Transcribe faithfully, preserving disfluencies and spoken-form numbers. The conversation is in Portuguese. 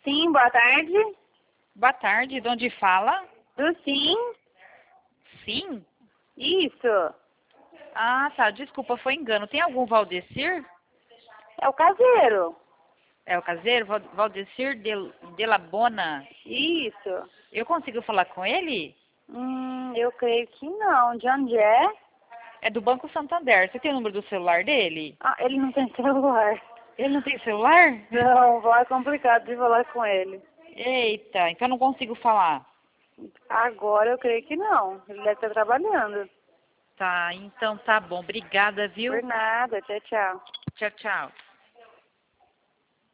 Sim, boa tarde. Boa tarde, de onde fala? Do sim. Sim? Isso. Ah, tá, desculpa, foi engano. Tem algum Valdecir? É o caseiro. É o caseiro? Val- Valdecir de, de Labona? Isso. Eu consigo falar com ele? Hum, eu creio que não. De onde é? É do Banco Santander. Você tem o número do celular dele? Ah, ele não tem celular. Ele não tem celular? Não, é complicado de falar com ele. Eita, então não consigo falar. Agora eu creio que não. Ele deve estar trabalhando. Tá, então tá bom. Obrigada, Por viu? nada. Tchau, tchau. Tchau, tchau.